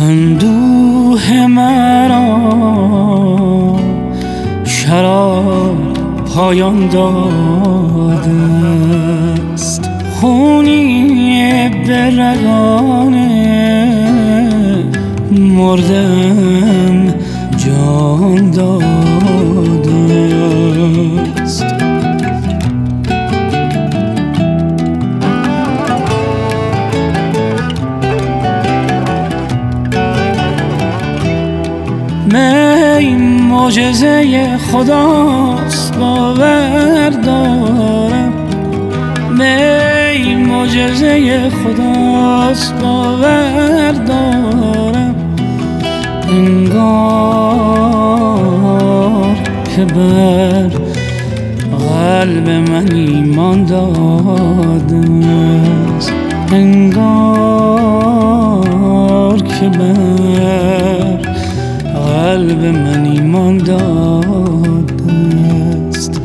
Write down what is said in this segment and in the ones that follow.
اندوه مرا شراب پایان داده است، خونی به رگان مردم جان داده است. می معجزه خداست باور دارم، می معجزه خداست باور دارم. انگار که بر قلب من ایمان داده است، انگار که بر قلب من ایمان داده است.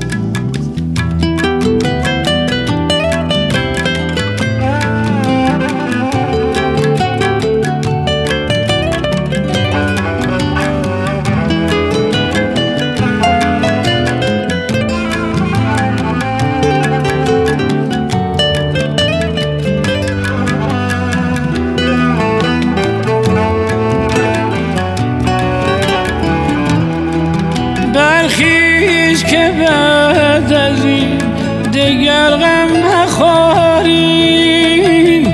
برخیز که بعد از این دگر غم نخوریم،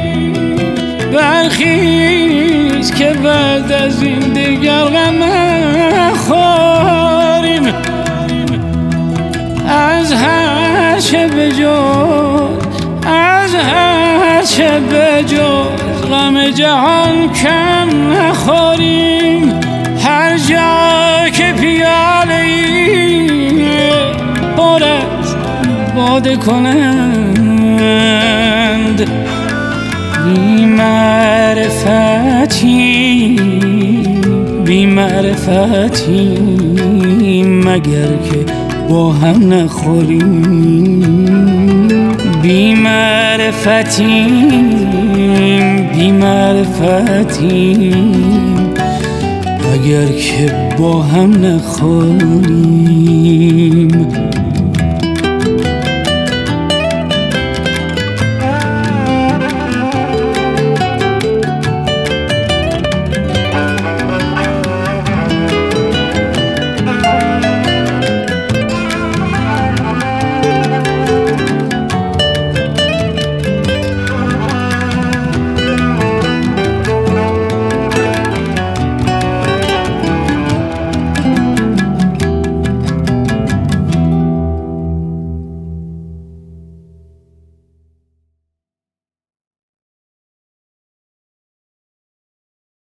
برخیز که بعد از این دگر غم نخوریم. از هر چه بجز، از هر چه بجز غم جهان کم نخوریم. هر جا که پیاله پر از باده کنند، بی معرفتی بی معرفتی مگر که با هم نخوریم. بی معرفتی بی معرفتی اگر که با هم نخوریم.